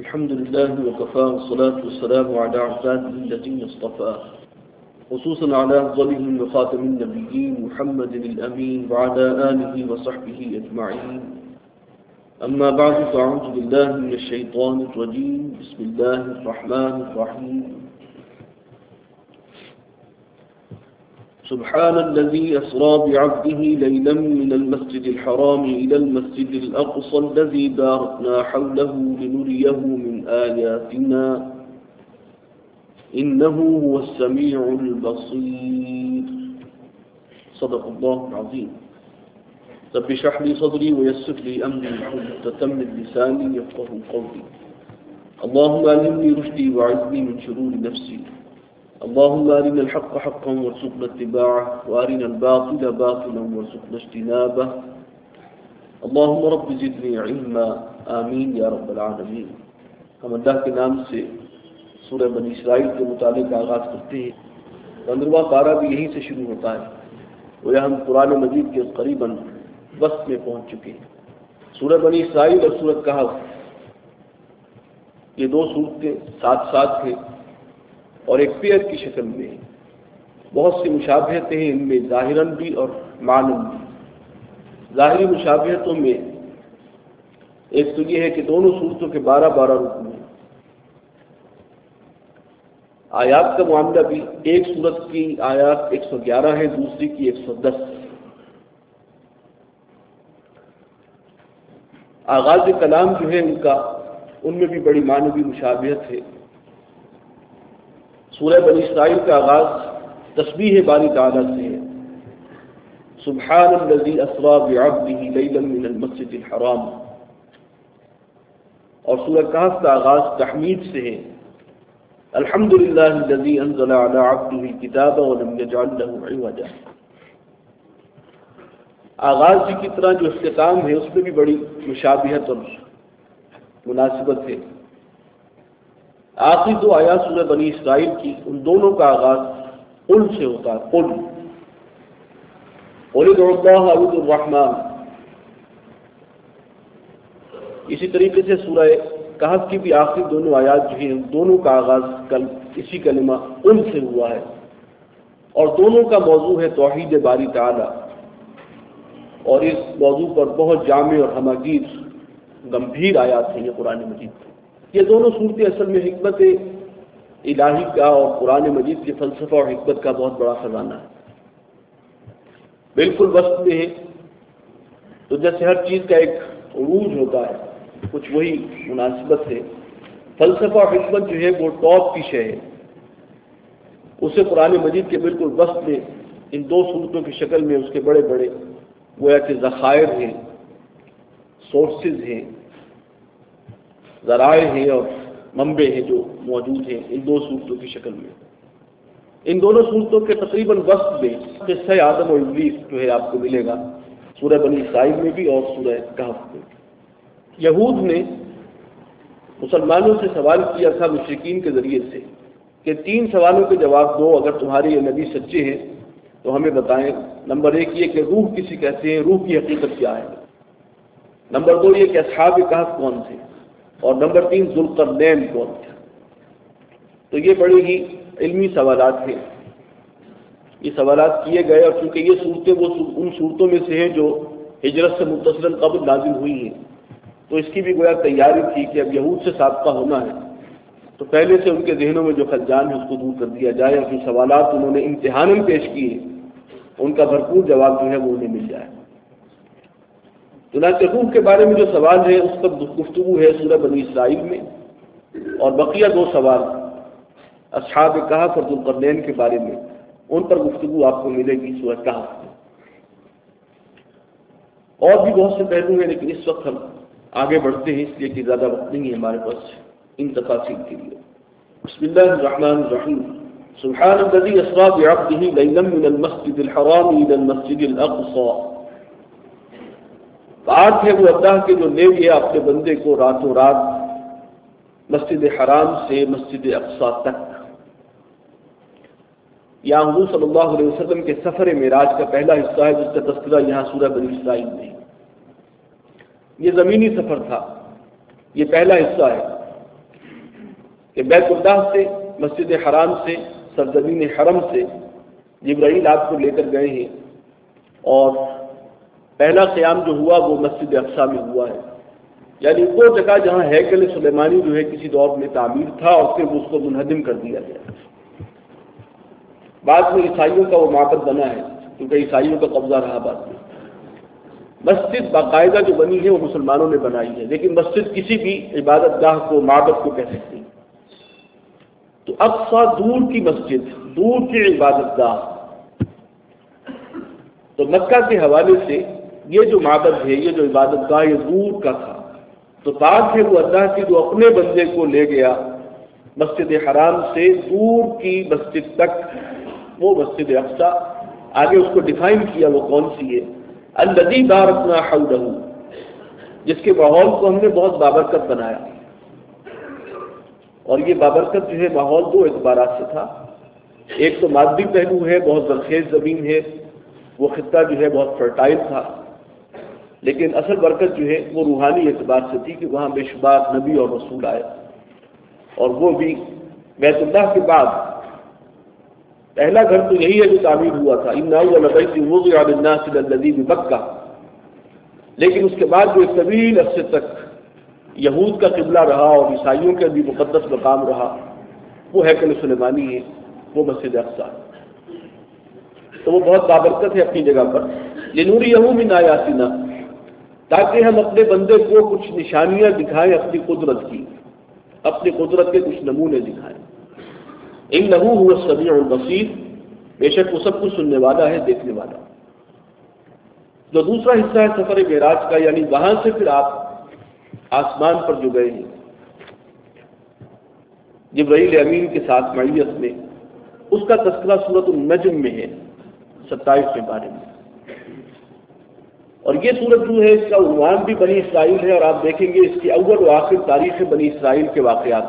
الحمد لله وكفى والصلاة والسلام على عباده الذين اصطفى خصوصا على أفضلهم وخاتم النبيين محمد الأمين وعلى آله وصحبه أجمعين. أما بعد فأعوذ بالله من الشيطان الرجيم. بسم الله الرحمن الرحيم. سبحان الذي أسرى بعبده ليلا من المسجد الحرام إلى المسجد الأقصى الذي باركنا حوله لنريه من آياتنا إنه هو السميع البصير. صدق الله العظيم. رب اشرح لي صدري ويسر لي أمري واحلل عقدة من لساني يفقهوا قولي. اللهم ألهمني رشدي وأعذني من شرور نفسي. اللهم أرنا الحق حقا وارزقنا اتباعه وأرنا الباطل باطلا وارزقنا اجتنابه. اللهم رب زدني علما. آمین یا رب العالمین. ہم اللہ کے نام سے سورہ بنی اسرائیل کے متعلق آغاز کرتے ہیں. 15واں پارہ بھی یہیں سے شروع ہوتا ہے. گویا ہم قرآن مجید کے قریباً وسط میں پہنچ چکے ہیں. سورہ بنی اسرائیل اور سورہ کہف یہ دو صورتیں ساتھ ساتھ ہیں اور ایک پیئر کی شکل میں ہیں. بہت سی مشابہتیں ہیں ان میں ظاہراً بھی اور معناً بھی. ظاہری مشابہتوں میں ایک تو یہ ہے کہ دونوں صورتوں کے 12 رکن ہیں. آیات کا معاملہ بھی ایک صورت کی آیات 111 ہے، دوسری کی 110. آغاز کلام جو ہے ان میں بھی بڑی معنوی مشابہت ہے. سورہ بنی اسرائیل کا آغاز تسبیح باری تعالیٰ سے ہے. سبحان الذی اسری بعبدہ لیلا من المسجد الحرام. اور سورہ کہف کا آغاز تحمید سے ہے. الحمد للہ الذی انزل علی عبدہ الکتاب ولم یجعل لہ عوجا. آغاز کی طرح جو اختتام ہے اس میں بھی بڑی مشابہت اور مناسبت ہے. آخری دو آیات سورہ بنی اسرائیل کی ان دونوں کا آغاز قل سے ہوتا ہے. قل ادعوا اللہ او ادعوا الرحمن. اسی طریقے سے سورہ کہف کی بھی آخری دونوں آیات جو ہیں دونوں کا آغاز اسی کلمہ قل سے ہوا ہے اور دونوں کا موضوع ہے توحید باری تعالی. اور اس موضوع پر بہت جامع اور ہمگیر گمبھیر آیات ہیں یہ قرآن مجید. یہ دونوں صورتیں اصل میں حکمت الہی کا اور قرآن مجید کے فلسفہ اور حکمت کا بہت بڑا خزانہ ہے. بالکل وسط میں ہے. تو جیسے ہر چیز کا ایک عروج ہوتا ہے کچھ وہی مناسبت ہے. فلسفہ اور حکمت جو ہے وہ ٹاپ کی شے ہے. اسے قرآن مجید کے بالکل وسط میں ان دو صورتوں کی شکل میں اس کے بڑے بڑے گویا کہ ذخائر ہیں، سورسز ہیں، ذرائع ہیں اور منبع ہیں جو موجود ہیں ان دو صورتوں کی شکل میں. ان دونوں صورتوں کے تقریباً وسط میں قصہ آدم و ابلیس جو ہے آپ کو ملے گا سورہ بنی اسرائیل میں بھی اور سورہ کہف میں. یہود نے مسلمانوں سے سوال کیا تھا مشرکین کے ذریعے سے کہ 3 سوالوں کے جواب دو اگر تمہارے یہ نبی سچے ہیں تو ہمیں بتائیں. نمبر 1 یہ کہ روح کسی کہتے ہیں، روح کی حقیقت کیا ہے. نمبر 2 یہ کہ اصحاب کہف کون تھے. اور نمبر 3 ذوالقرنین کون تھا. تو یہ بڑے ہی علمی سوالات ہیں. یہ سوالات کیے گئے اور چونکہ یہ صورتیں وہ ان صورتوں میں سے ہیں جو ہجرت سے متصلاً قبل نازل ہوئی ہیں تو اس کی بھی گویا تیاری تھی کہ اب یہود سے سابقہ ہونا ہے تو پہلے سے ان کے ذہنوں میں جو خلجان ہے اس کو دور کر دیا جائے اور جو سوالات انہوں نے امتحاناً پیش کیے ان کا بھرپور جواب جو ہے وہ انہیں مل جائے. چنانچہ روح کے بارے میں جو سوال ہے اس پر گفتگو ہے سورہ بنی اسرائیل میں اور بقیہ 2 سوال اصحاب کہف اور ذوالقرنین کے بارے میں ان پر گفتگو آپ کو ملے گی سورہ کہف میں. اور بھی بہت سے پہلو ہیں لیکن اس وقت ہم آگے بڑھتے ہیں اس لیے کہ زیادہ وقت نہیں ہے ہمارے پاس ان تفاصیل کے لیے. بسم اللہ الرحمن الرحیم. سبحان الذی اسری بعبدہ لیلا من المسجد الحرام الی المسجد الاقصی. بات ہے وہ اللہ کے جو لے گیا اپنے بندے کو راتوں رات مسجد حرام سے مسجد اقصی تک. یہاں حضور صلی اللہ علیہ وسلم کے سفر معراج کا پہلا حصہ ہے جس کا تذکرہ یہاں سورہ بنی اسرائیل میں. یہ زمینی سفر تھا، یہ پہلا حصہ ہے. کہ بیت اللہ سے، مسجد حرام سے، سرزمین حرم سے جبرائیل آپ کو لے کر گئے ہیں، اور پہلا قیام جو ہوا وہ مسجد اقصی میں ہوا ہے، یعنی وہ جگہ جہاں ہیکل سلیمانی جو ہے کسی دور میں تعمیر تھا اور پھر اس کو منہدم کر دیا گیا۔ بعد میں عیسائیوں کا وہ معبد بنا ہے، کیونکہ عیسائیوں کا قبضہ رہا بعد میں۔ مسجد باقاعدہ جو بنی ہے وہ مسلمانوں نے بنائی ہے، لیکن مسجد کسی بھی عبادت گاہ کو، معبد کو کہہ سکتے ہیں۔ تو اقصی دور کی مسجد، دور کی عبادت گاہ، تو مکہ کے حوالے سے یہ جو معبد ہے، یہ جو عبادت گاہ، یہ دور کا تھا، تو بات ہے وہ اللہ کی جو اپنے بندے کو لے گیا مسجد حرام سے دور کی مسجد تک، وہ مسجد اقصی۔ آگے اس کو ڈیفائن کیا وہ کون سی ہے، الذی بارکنا حولہ، جس کے ماحول کو ہم نے بہت بابرکت بنایا۔ اور یہ بابرکت جو ہے ماحول دو اعتبارات سے تھا، ایک تو مادی پہلو ہے، بہت زرخیز زمین ہے، وہ خطہ جو ہے بہت فرٹائل تھا، لیکن اصل برکت جو ہے وہ روحانی اعتبار سے تھی کہ وہاں بے شمار نبی اور رسول آئے، اور وہ بھی بیت اللہ کے بعد پہلا گھر تو یہی ہے جو تعمیر ہوا تھا، ان اول بیت وضع للناس الذی ببکہ، لیکن اس کے بعد جو ایک طویل عرصے تک یہود کا قبلہ رہا اور عیسائیوں کا بھی مقدس مقام رہا، وہ ہیکل سلیمانی ہے، وہ مسجد اقصی، تو وہ بہت بابرکت ہے اپنی جگہ پر۔ لنوریہ من آیاتنا، تاکہ ہم اپنے بندے کو کچھ نشانیاں دکھائیں اپنی قدرت کی، اپنی قدرت کے کچھ نمونے دکھائیں۔ انہ هو السمیع البصیر، بے شک وہ سب کچھ سننے والا ہے، دیکھنے والا۔ جو دوسرا حصہ ہے سفر معراج کا، یعنی وہاں سے پھر آپ آسمان پر جو گئے ہیں جبرائیل امین کے ساتھ معیت میں، اس کا تذکرہ سورۃ النجم میں ہے، 27ویں بارے میں۔ اور یہ سورت جو ہے اس کا عنوان بھی بنی اسرائیل ہے، اور آپ دیکھیں گے اس کی اول و آخر تاریخ بنی اسرائیل کے واقعات،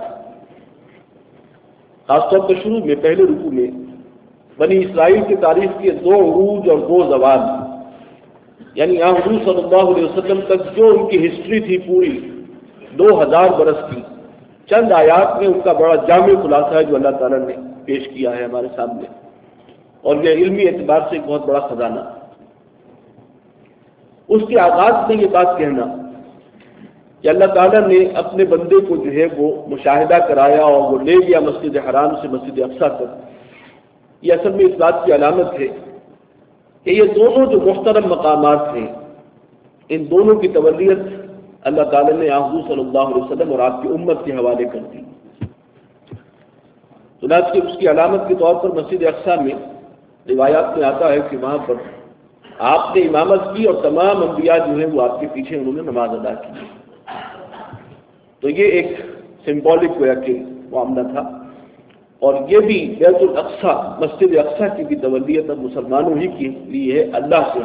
خاص طور پر شروع میں پہلے رکوع میں بنی اسرائیل کی تاریخ کے 2 عروج اور 2 زوال، یعنی یہاں حضور صلی اللہ علیہ وسلم تک جو ان کی ہسٹری تھی پوری 2000 برس کی، چند آیات میں ان کا بڑا جامع خلاصہ ہے جو اللہ تعالیٰ نے پیش کیا ہے ہمارے سامنے، اور یہ علمی اعتبار سے ایک بہت بڑا خزانہ۔ اس کے آغاز میں یہ بات کہنا کہ اللہ تعالیٰ نے اپنے بندے کو جو ہے وہ مشاہدہ کرایا اور وہ لے گیا مسجد حرام سے مسجد اقصی تک، یہ اصل میں اس بات کی علامت ہے کہ یہ دونوں جو محترم مقامات ہیں، ان دونوں کی تولیت اللہ تعالیٰ نے حضور صلی اللہ علیہ وسلم اور آپ کی امت کے حوالے کر دی۔ چنانچہ اس کی علامت کے طور پر مسجد اقصی میں روایات میں آتا ہے کہ وہاں پر آپ نے امامت کی اور تمام انبیاء جو ہیں وہ آپ کے پیچھے انہوں نے نماز ادا کی، تو یہ ایک سمبولک گویا کہ معاملہ تھا۔ اور یہ بھی بیت الاقصی، مسجد اقصی کی بھی تولیت اب مسلمانوں ہی کے لیے ہے اللہ سے۔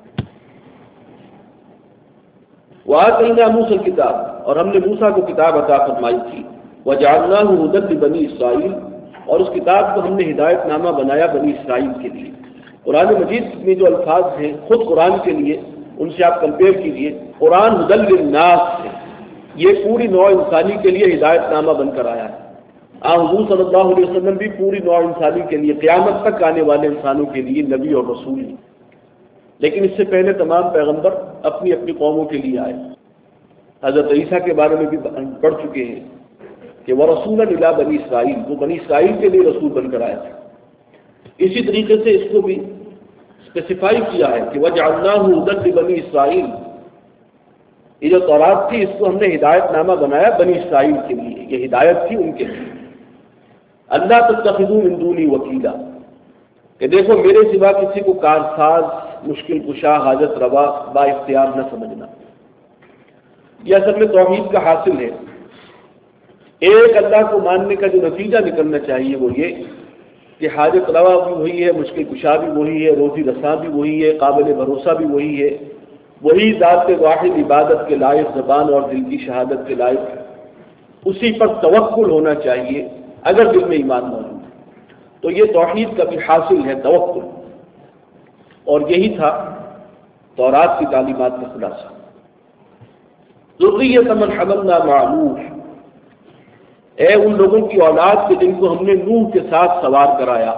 وآتینا موسیٰ الکتاب، اور ہم نے موسیٰ کو کتاب عطا فرمائی تھی، وجعلناہ ھدی لبنی اسرائیل، اور اس کتاب کو ہم نے ہدایت نامہ بنایا بنی اسرائیل کے لیے۔ قرآن مجید میں جو الفاظ ہیں خود قرآن کے لیے، ان سے آپ کمپیئر کیجئے، قرآن ھدی للناس ہے، یہ پوری نوع انسانی کے لیے ہدایت نامہ بن کر آیا ہے۔ حضور صلی اللہ علیہ وسلم بھی پوری نوع انسانی کے لیے، قیامت تک آنے والے انسانوں کے لیے نبی اور رسول ہیں، لیکن اس سے پہلے تمام پیغمبر اپنی اپنی قوموں کے لیے آئے۔ حضرت عیسیٰ کے بارے میں بھی پڑھ چکے ہیں کہ وہ رسول الی بنی اسرائیل، وہ بنی اسرائیل کے لیے رسول بن کر آیا تھا۔ اسی طریقے سے اس کو بھی اسپیسیفائی کیا ہے کہ وجعلناہ ھدی لبنی اسرائیل، یہ جو تورات تھی اس کو ہم نے ہدایت نامہ بنایا بنی اسرائیل کے لیے، یہ ہدایت تھی ان کے لیے۔ اللہ تتخذوا من دونی وکیلا، کہ دیکھو میرے سوا کسی کو کارساز، مشکل کشا، حاجت روا، با اختیار نہ سمجھنا۔ یہ اصل میں توحید کا حاصل ہے۔ ایک اللہ کو ماننے کا جو نتیجہ نکلنا چاہیے وہ یہ کہ حاجت روا بھی وہی ہے، مشکل کشا بھی وہی ہے، روزی رساں بھی وہی ہے، قابل بھروسہ بھی وہی ہے، وہی ذات واحد عبادت کے لائق، زبان اور دل کی شہادت کے لائق، اسی پر توکل ہونا چاہیے اگر دل میں ایمان موجود ہے۔ تو یہ توحید کا بھی حاصل ہے، توکل، اور یہی تھا تورات کی تعلیمات کا خلاصہ۔ ذریۃ من حملنا مع نوح، اے ان لوگوں کی اولاد کے جن کو ہم نے نوح کے ساتھ سوار کرایا.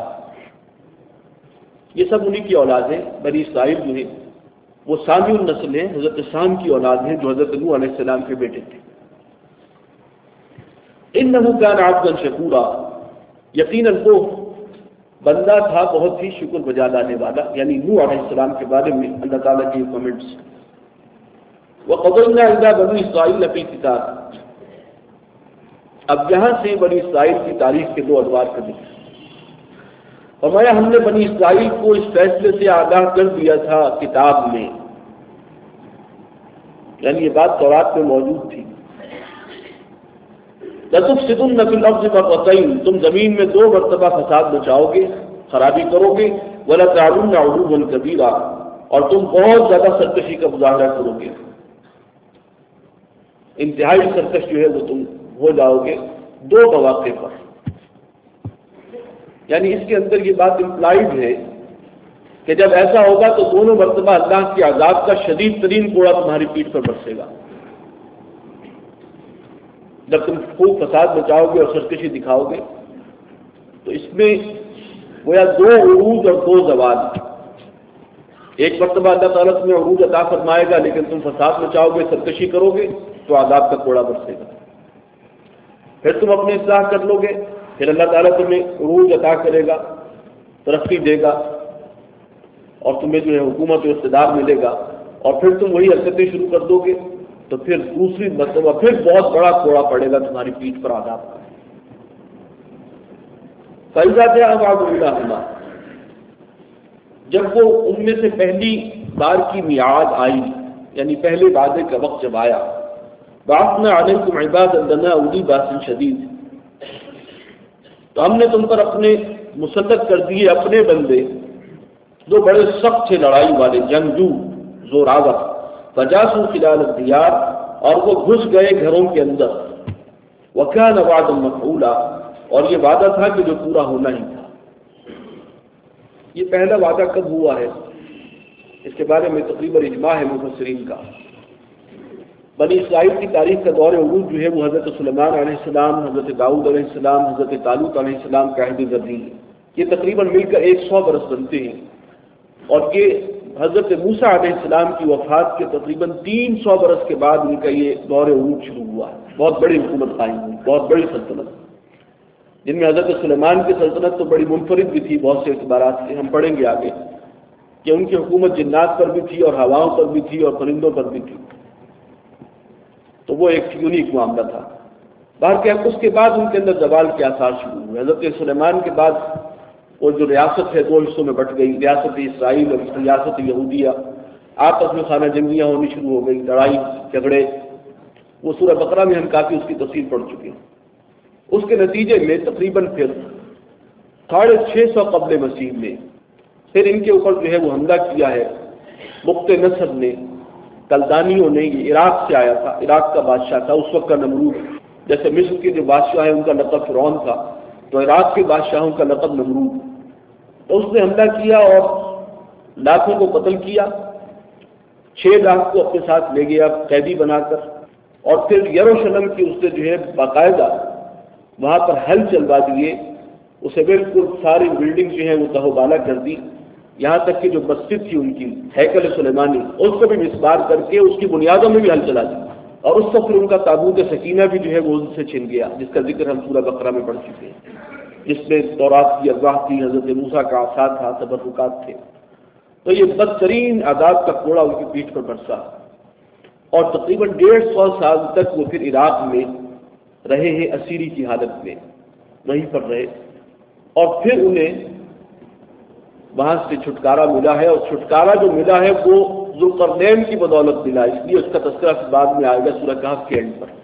یہ سب انہی کی اولاد ہیں. بنی اسرائیل جو ہے وہ سامی النسل ہیں، حضرت سام کی اولاد ہیں جو حضرت نوح علیہ السلام کے بیٹے تھے. انہ کان عبدا شکورا، یقیناً وہ بندہ تھا بہت ہی شکر بجا لانے والا. یعنی نوح علیہ السلام کے بارے میں اللہ تعالیٰ کے کمنٹس. وَقَضَيْنَا إِلَىٰ بَنِي إِسْرَائِيلَ فِي الْكِتَابِ، اب یہاں سے بنی اسرائیل کی تاریخ کے دو ادوار کا ذکر. فرمایا ہم نے بنی اسرائیل کو اس فیصلے سے آگاہ کر دیا تھا کتاب میں، یعنی یہ بات تورات میں موجود تھی. لَتُفْسِدُنَّ فِي الْأَرْضِ مَرَّتَيْنِ، تم زمین میں دو مرتبہ فساد مچاؤ گے، خرابی کرو گے. وَلَتَعْلُنَّ عُلُوًّا كَبِيرًا، اور تم بہت زیادہ سرکشی کا مظاہرہ کرو گے، انتہائی سرکش جو ہے وہ تم ہو جاؤ گے دو مواقع پر. یعنی اس کے اندر یہ بات امپلائڈ ہے کہ جب ایسا ہوگا تو دونوں مرتبہ اللہ کے عذاب کا شدید ترین کوڑا تمہاری پیٹھ پر برسے گا. جب تم خوب فساد بچاؤ گے اور سرکشی دکھاؤ گے تو اس میں گویا دو عروج اور دو زوال. ایک مرتبہ اللہ تعالیٰ تمہیں عروج عطا فرمائے گا لیکن تم فساد بچاؤ گے، سرکشی کرو گے تو عذاب کا کوڑا برسے گا. پھر تم اپنی اصلاح کر لو گے، پھر اللہ تعالیٰ تمہیں عروج عطا کرے گا، ترقی دے گا اور تمہیں جو ہے حکومت و اقتدار ملے گا، اور پھر تم وہی حرکتیں شروع کر دو گے تو پھر دوسری مرتبہ پھر بہت بڑا کوڑا پڑے گا تمہاری پیٹھ پر عذاب کا. فَإِذَا جَاءَ وَعْدُ أُولَاهُمَا، جب وہ ان میں سے پہلی بار کی میعاد آئی، یعنی پہلے وعدے کا وقت جب آیا، بَعَثْنَا عَلَيْكُمْ عِبَادًا لَنَا أُولِي بَأْسٍ شَدِيدٍ، تو ہم نے تم پر اپنے مسلط کر دیے اپنے بندے جو بڑے سخت تھے، لڑائی والے، جنگجو، زوراور. فجاسوا خلال الدیار، اور وہ گھس گئے گھروں کے اندر. وکان وعدا مفعولا، اور یہ وعدہ تھا کہ جو پورا ہونا ہی تھا. یہ پہلا وعدہ کب ہوا ہے اس کے بارے میں تقریباً اجماع ہے مفسرین کا. بنی اسرائیل کی تاریخ کا دور عروج جو ہے وہ حضرت سلیمان علیہ السلام، حضرت داؤد علیہ السلام، حضرت طالوت علیہ السلام کا عہد زرعی ہے. یہ تقریباً مل کر 100 برس بنتے ہیں، اور یہ حضرت موسیٰ علیہ السلام کی وفات کے تقریباً 300 برس کے بعد ان کا یہ دور عروج شروع ہوا ہے. بہت بڑی حکومت قائم ہوئی، بہت بڑی سلطنت، جن میں حضرت سلیمان کی سلطنت تو بڑی منفرد بھی تھی بہت سے اعتبارات سے. ہم پڑھیں گے آگے کہ ان کی حکومت جنات پر بھی تھی اور ہواؤں پر بھی تھی اور پرندوں پر بھی تھی، تو وہ ایک یونیک معاملہ تھا. باہر کہ اس کے بعد ان کے اندر زوال کے آثار شروع ہوئے. حضرت سلیمان کے بعد وہ جو ریاست ہے دو حصوں میں بٹ گئی، ریاست اسرائیل اور ریاست یہودیہ. آپس میں خانہ جنگیاں ہونی شروع ہو گئی، لڑائی جھگڑے. وہ سورہ بقرہ میں ہم کافی اس کی تفصیل پڑھ چکے ہیں. اس کے نتیجے میں تقریباً پھر 650 قبل مسیح میں پھر ان کے اوپر جو ہے وہ حملہ کیا ہے بخت نصر نے، کلدانیوں نے. یہ عراق سے آیا تھا، عراق کا بادشاہ تھا اس وقت کا نمرود. جیسے مصر کے جو بادشاہ ہیں ان کا لقب فرعون تھا، تو عراق کے بادشاہوں کا لقب نمرود. تو اس نے حملہ کیا اور لاکھوں کو قتل کیا، 6 لاکھ کو اپنے ساتھ لے گیا قیدی بنا کر. اور پھر یروشلم کی اس نے جو ہے باقاعدہ وہاں پر حل چلوا دیے، اسے بالکل ساری بلڈنگ جو ہے وہ تہو بالا کر دی. یہاں تک کہ جو مسجد تھی ان کی ہیکل سلیمانی، اس کو بھی مسمار کر کے اس کی بنیادوں میں بھی حل چلا دی. اور اس وقت ان کا تابوت سکینہ بھی جو ہے وہ ان سے چھن گیا، جس کا ذکر ہم سورہ بقرہ میں پڑھ چکے ہیں، جس میں تورات کی ارواح تھی، حضرت موسیٰ کا عصا تھا، تبرکات تھے. تو یہ بدترین عذاب کا کوڑا ان کی پیٹھ پر برسا، اور تقریباً 150 سال تک وہ پھر عراق میں رہے ہیں اسیری کی حالت میں، وہیں پر رہے. اور پھر انہیں وہاں سے چھٹکارا ملا ہے، اور چھٹکارا جو ملا ہے وہ ذوالقرنین کی بدولت ملا، اس لیے اس کا تذکرہ بعد میں آئے گا سورہ کہف کے اینڈ پر.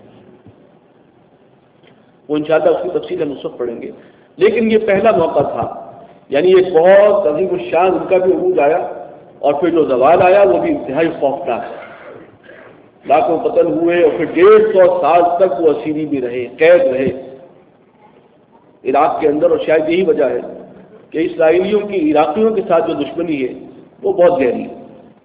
وہ انشاءاللہ اس کی تفصیل ہم اس وقت پڑھیں گے. لیکن یہ پہلا موقع تھا، یعنی ایک بہت عظیم الشان ان کا بھی عروج آیا، اور پھر جو زوال آیا وہ بھی انتہائی خوفناک. لاکھوں قتل ہوئے، اور پھر 150 سال تک وہ اسیری بھی رہے، قید رہے عراق کے اندر. اور شاید یہی وجہ ہے کہ اسرائیلیوں کی عراقیوں کے ساتھ جو دشمنی ہے وہ بہت گہری ہے،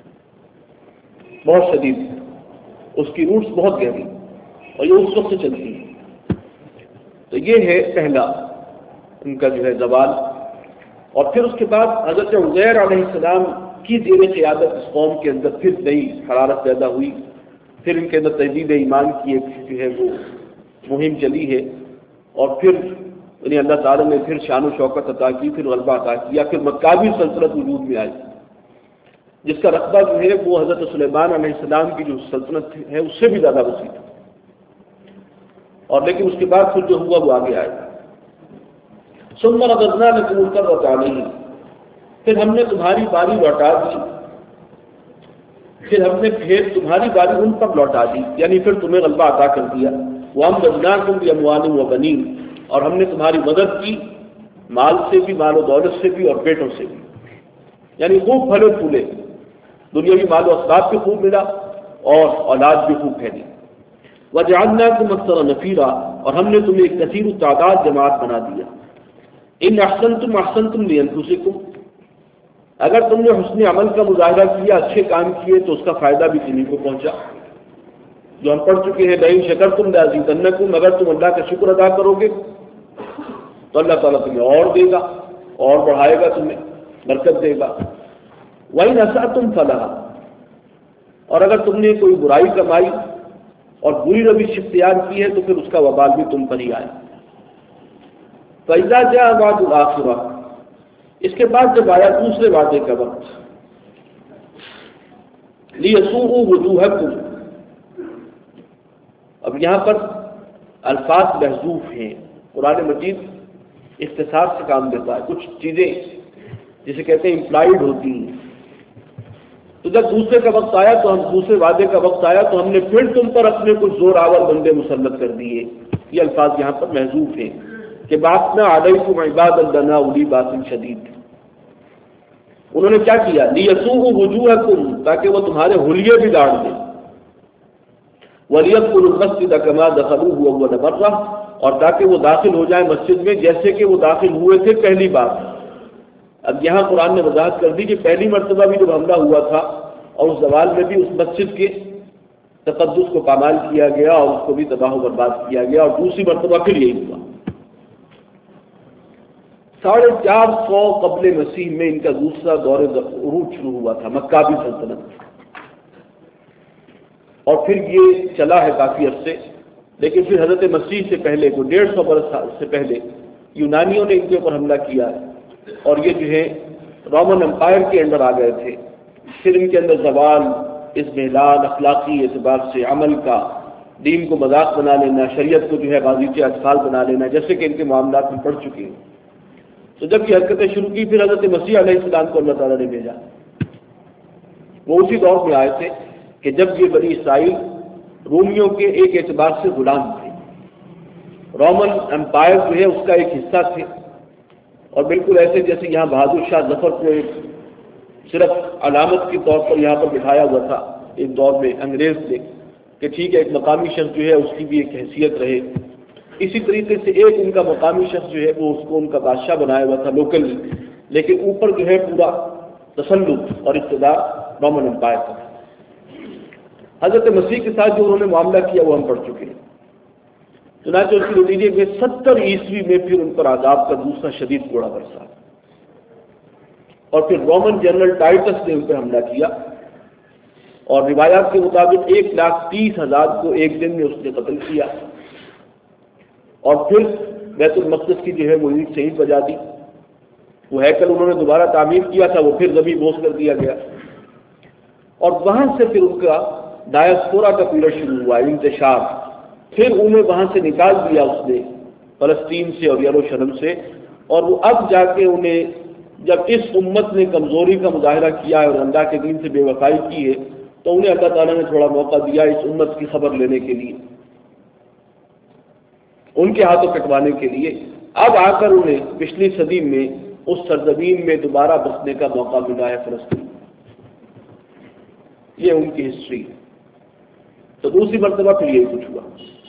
بہت شدید ہے، اس کی روٹس بہت گہری، اور یہ اس وقت سے چلتی ہے. تو یہ ہے پہلا ان کا جو ہے زوال. اور پھر اس کے بعد حضرت عزیر علیہ السلام کی زیر قیادت اس قوم کے اندر پھر نئی حرارت پیدا ہوئی. پھر ان کے اندر تجدید ایمان کی ایک جو ہے وہ مہم چلی ہے. اور پھر انہیں اللہ تعالیٰ نے پھر شان و شوکت عطا کی، پھر غلبہ عطا کیا، پھر مکابی سلطنت وجود میں آئی جس کا رقبہ جو ہے وہ حضرت سلیمان علیہ السلام کی جو سلطنت ہے اس سے بھی زیادہ وسیع تھا. اور لیکن اس کے بعد پھر جو ہوا وہ آگے آئے. ثم رددنا لكم الكرة عليهم، پھر ہم نے تمہاری باری لوٹا دی، پھر ہم نے پھر تمہاری باری ان پر لوٹا دی، یعنی پھر تمہیں غلبہ عطا کر دیا. وَأَمْدَدْنَاكُمْ بِأَمْوَالٍ وَبَنِينَ، اور ہم نے تمہاری مدد کی مال سے بھی، مال و دولت سے بھی، اور بیٹوں سے بھی، یعنی خوب پھلے پھولے، دنیاوی مال و اسباب بھی خوب ملا اور اولاد بھی خوب پھیلی. وَجَعَلْنَاكُمْ أَكْثَرَ نَفِيرًا، اور ہم نے تمہیں ایک کثیر التعداد جماعت بنا دیا. ان احسنتم احسنتم لانفسکم، اگر تم نے حسن عمل کا مظاہرہ کیا، اچھے کام کیے، تو اس کا فائدہ بھی تمہیں کو پہنچا. جو ہم پڑھ چکے ہیں لئن شکرتم لازیدنکم، اگر تم اللہ کا شکر ادا کرو گے تو اللہ تعالیٰ تمہیں اور دے گا، اور بڑھائے گا، تمہیں برکت دے گا. وَإِنْ أَسَأْتُمْ فَلَهَا، اور اگر تم نے کوئی برائی کمائی اور بری روش اختیار کی ہے تو پھر اس کا وبال بھی تم پر ہی آئے. فَإِذَا جَاءَ وَعْدُ الْآخِرَةِ، اس کے بعد جب آیا دوسرے وعدے کا وقت، لِيَسُوءُوا وُجُوهَكُمْ، اب یہاں پر الفاظ محذوف ہیں. قرآن مجید اختصار سے کام دیتا ہے، کچھ چیزیں جسے کہتے ہیں امپلائڈ ہوتی ہیں. تو جب دوسرے کا وقت آیا تو ہم دوسرے وعدے کا وقت آیا تو ہم نے پھر تم پر اپنے کچھ زور آور بندے مسلط کر دیے. یہ الفاظ یہاں پر محذوف ہیں کہ بعثنا علیکم عبادا لنا اولی باس شدید. انہوں نے کیا کیا؟ لیسوءوا وجوہکم، تاکہ وہ تمہارے حلیے بھی داڑ دیں. ولیدخلوا المسجد کما دخلوه اول مرہ، اور تاکہ وہ داخل ہو جائیں مسجد میں جیسے کہ وہ داخل ہوئے تھے پہلی بار. اب یہاں قرآن نے وضاحت کر دی کہ پہلی مرتبہ بھی جب حملہ ہوا تھا اور اس زوال میں بھی اس مسجد کے تقدس کو پامال کیا گیا اور اس کو بھی تباہ و برباد کیا گیا، اور دوسری مرتبہ پھر یہی ہوا. 450 قبل مسیح میں ان کا دوسرا دور عروج شروع ہوا تھا، مکابی سلطنت، اور پھر یہ چلا ہے کافی عرصے. لیکن پھر حضرت مسیح سے پہلے کو 150 برس سے پہلے یونانیوں نے ان کے اوپر حملہ کیا اور یہ جو ہے رومن امپائر کے اندر آ گئے تھے. پھر ان کے اندر زوال، اضمحلال، اخلاقی اعتبار سے عمل کا، دین کو مذاق بنا لینا، شریعت کو جو ہے بازیچے اطفال بنا لینا، جیسے کہ ان کے معاملات میں پڑھ چکے ہیں. تو جب یہ حرکتیں شروع کی پھر حضرت مسیح علیہ السلام کو اللہ تعالیٰ نے بھیجا. وہ اسی دور میں آئے تھے کہ جب یہ بنی اسرائیل رومیوں کے ایک اعتبار سے غلام تھے، رومن امپائر جو ہے اس کا ایک حصہ تھے، اور بالکل ایسے جیسے یہاں بہادر شاہ ظفر کو ایک صرف علامت کے طور پر یہاں پر بٹھایا ہوا تھا ایک دور میں انگریز نے کہ ٹھیک ہے ایک مقامی شخص جو ہے اس کی بھی ایک حیثیت رہے. اسی طریقے سے ایک ان کا مقامی شخص جو ہے وہ اس کو ان کا بادشاہ بنایا ہوا تھا لوکل، لیکن اوپر جو ہے پورا تسلط اور اقتدار رومن امپائر کا. حضرت مسیح کے ساتھ جو انہوں نے معاملہ کیا وہ ہم پڑھ چکے ہیں. چنانچہ اس کے نتیجے میں 70 عیسوی میں پھر ان پر عذاب کا دوسرا شدید کوڑا برسا، اور پھر رومن جنرل ٹائٹس نے ان پر حملہ کیا، اور روایات کے مطابق 1,30,000 کو ایک دن میں اس نے قتل کیا. اور پھر بیت المقدس کی جو ہے وہ اینٹ سے اینٹ بجا دی. وہ ہیکل انہوں نے دوبارہ تعمیر کیا تھا، وہ پھر زمین بوس کر دیا گیا، اور وہاں سے پھر ان کا ڈائسپورا کا پیریڈ شروع ہوا، انتشار. پھر انہیں وہاں سے نکال دیا اس نے، فلسطین سے اور یروشلم سے، اور وہ اب جا کے انہیں جب اس امت نے کمزوری کا مظاہرہ کیا ہے اور اللہ کے دین سے بے وفائی کی ہے تو انہیں اللہ تعالیٰ نے تھوڑا موقع دیا اس امت کی خبر لینے کے لیے، ان کے ہاتھوں کٹوانے کے لیے. اب آ کر انہیں پچھلی صدی میں اس سرزمین میں دوبارہ بسنے کا موقع ملا ہے، فلسطین. یہ ان کی ہسٹری ہے. تو دوسری مرتبہ پھر یہی کچھ ہوا.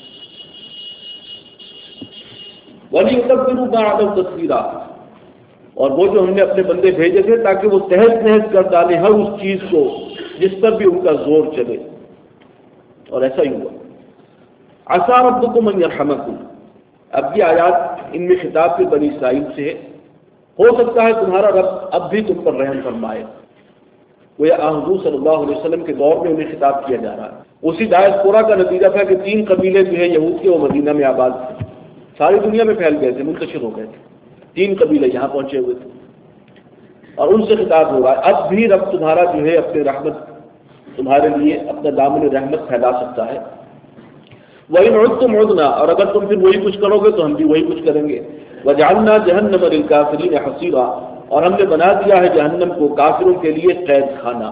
وَلِيُتَبِّرُوا مَا عَلَوْا تَتْبِيرًا، اور وہ جو ہم نے اپنے بندے بھیجے تھے تاکہ وہ تہس نہس کر ڈالیں ہر اس چیز کو جس پر بھی ان کا زور چلے، اور ایسا ہی ہوا. عَسَىٰ رَبُّكُمْ أَن يَرْحَمَكُمْ، اب یہ آیات ان میں خطاب کے بنی اسرائیل سے ہے، ہو سکتا ہے تمہارا رب اب بھی تم پر رحم فرمائے۔ وہ حضور صلی اللہ علیہ وسلم کے دور میں انہیں خطاب کیا جا رہا ہے۔ اسی ڈائسپورا کا نتیجہ تھا کہ 3 قبیلے جو ہے یہود کے وہ مدینہ میں آباد تھے، ساری دنیا میں پھیل گئے تھے، منتشر ہو گئے تھے، 3 قبیلے یہاں پہنچے ہوئے تھے، اور ان سے خطاب ہو رہا ہے اب بھی رب تمہارا جو ہے اپنے رحمت تمہارے لیے اپنا دامن رحمت پھیلا سکتا ہے۔ وَإِنْ عُدْتُمْ عُدْنَا، اور اگر تم پھر وہی کچھ کرو گے تو ہم بھی وہی کچھ کریں گے۔ وَجَعَلْنَا جَهَنَّمَ لِلْكَافِرِينَ حَصِيرًا، اور ہم نے بنا دیا ہے جہنم کو کافروں کے لیے قید خانہ،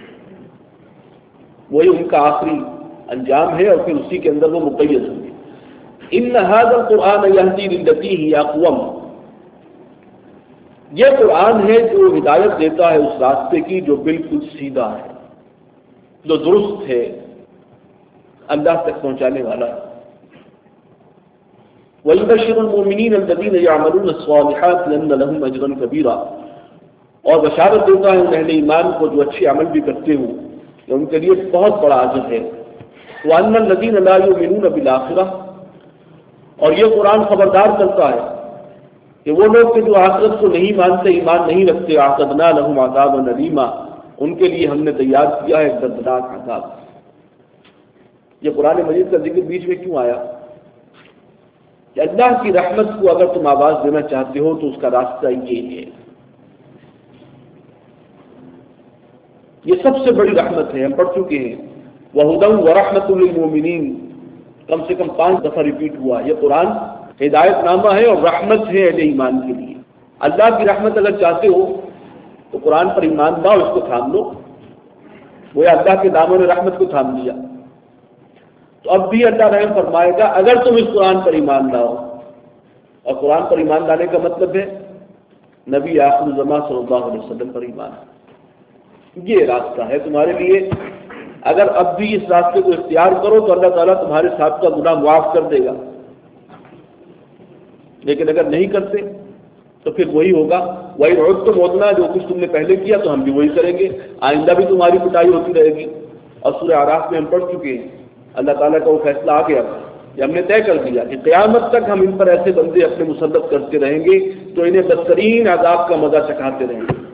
وہی ان کا آخری انجام ہے اور پھر اسی کے اندر وہ مقید ہوں گے۔ إِنَّ هَذَا الْقُرْآنَ يَهْدِي لِلَّتِي هِيَ أَقْوَمُ، یہ قرآن ہے جو ہدایت دیتا ہے اس راستے کی جو بالکل سیدھا ہے، جو درست ہے، اللہ تک پہنچانے والا ہے۔ وَيُبَشِّرُ الْمُؤْمِنِينَ الَّذِينَ يَعْمَلُونَ الصَّالِحَاتِ أَنَّ لَهُمْ أَجْرًا كَبِيرًا، اور بشارت دیتا ہے ان اہل ایمان کو جو اچھے عمل بھی کرتے ہوں کہ ان کے لیے بہت بڑا اجر ہے۔ وَأَنَّ الَّذِينَ لَا يُؤْمِنُونَ بِالْآخِرَةِ، اور یہ قرآن خبردار کرتا ہے کہ وہ لوگ کہ جو آخرت کو نہیں مانتے، ایمان نہیں رکھتے، اعتدنا لهم عذابا الیما، ان کے لیے ہم نے تیار کیا ہے ایک دردناک عذاب۔ یہ قرآن مجید کا ذکر بیچ میں کیوں آیا؟ کہ اللہ کی رحمت کو اگر تم آواز دینا چاہتے ہو تو اس کا راستہ یہ ہے۔ یہ سب سے بڑی رحمت ہے، ہم پڑھ چکے ہیں وَهُدًى وَرَحْمَةٌ لِّلْمُؤْمِنِينَ، کم سے کم 5 دفعہ ریپیٹ ہوا۔ یہ قرآن ہدایت نامہ ہے اور رحمت ہے اہل ایمان کے لیے۔ اللہ کی رحمت اگر چاہتے ہو تو قرآن پر ایمان لاؤ، اس کو تھام لو، وہ اللہ کے دامن رحمت کو تھام لیا تو اب بھی اللہ رحم فرمائے گا اگر تم اس قرآن پر ایمان لاؤ۔ اور قرآن پر ایمان لانے کا مطلب ہے نبی آخر الزمان صلی اللہ علیہ وسلم پر ایمان، یہ راستہ ہے تمہارے لیے۔ اگر اب بھی اس راستے کو اختیار کرو تو اللہ تعالیٰ تمہارے ساتھ کا گناہ معاف کر دے گا، لیکن اگر نہیں کرتے تو پھر وہی ہوگا وہی روز تو موتنا، جو کچھ تم نے پہلے کیا تو ہم بھی وہی کریں گے، آئندہ بھی تمہاری پٹائی ہوتی رہے گی۔ اور سورہ اعراف میں ہم پڑھ چکے ہیں اللہ تعالیٰ کا وہ فیصلہ آ گیا کہ ہم نے طے کر دیا کہ قیامت تک ہم ان پر ایسے بندے اپنے مسلط کرتے رہیں گے تو انہیں بدترین عذاب کا مزہ چکھاتے رہیں گے،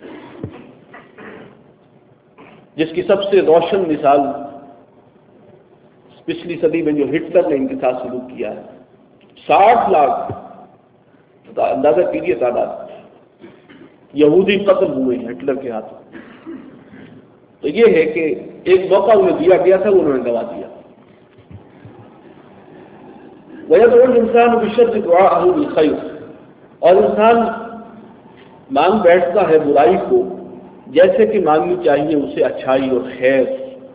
جس کی سب سے روشن مثال پچھلی صدی میں جو ہٹلر نے ان کے ساتھ سلوک کیا ہے۔ 60 لاکھ اندازہ کیجیے تعداد یہودی قتل ہوئے ہیں ہٹلر کے ہاتھوں۔ تو یہ ہے کہ ایک موقع انہیں دیا گیا تھا، وہ انہوں نے گنوا دیا۔ وَيَدْعُو الْإِنسَانُ بِالشَّرِّ دُعَاءَهُ بِالْخَيْرِ، اور انسان مانگ بیٹھتا ہے برائی کو جیسے کہ مانگنی چاہیے اسے اچھائی اور خیر۔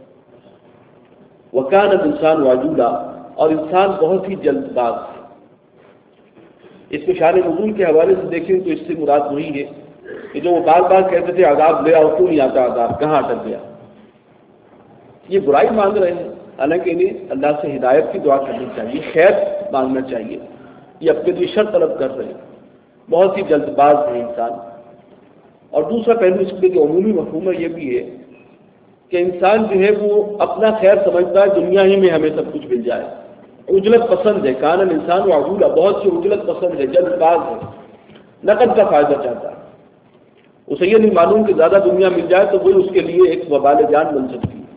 وَكَانَ الْإِنسَانُ عَجُولًا، اور انسان بہت ہی جلد باز ہے۔ اس کو شان نزول کے حوالے سے دیکھیں تو اس سے مراد وہی ہے کہ جو وہ بار بار کہتے تھے عذاب لے آؤ، کیوں نہیں آتا عذاب، کہاں اٹک گیا؟ یہ برائی مانگ رہے ہیں، حالانکہ انہیں اللہ سے ہدایت کی دعا کرنی چاہیے، خیر مانگنا چاہیے، یہ اپنے لیے شر طلب کر رہے ہیں، بہت ہی جلد باز ہے انسان۔ اور دوسرا پہلو اس کے جو عمومی مفہوم ہے یہ بھی ہے کہ انسان جو ہے وہ اپنا خیر سمجھتا ہے دنیا ہی میں ہمیں سب کچھ مل جائے، عجلت پسند ہے، کان الانسان عجولا، بہت سی عجلت پسند ہے، جلد باز ہے، نقد کا فائدہ چاہتا ہے، اسے یہ نہیں معلوم کہ زیادہ دنیا مل جائے تو وہی اس کے لیے ایک وبال جان بن سکتی ہے،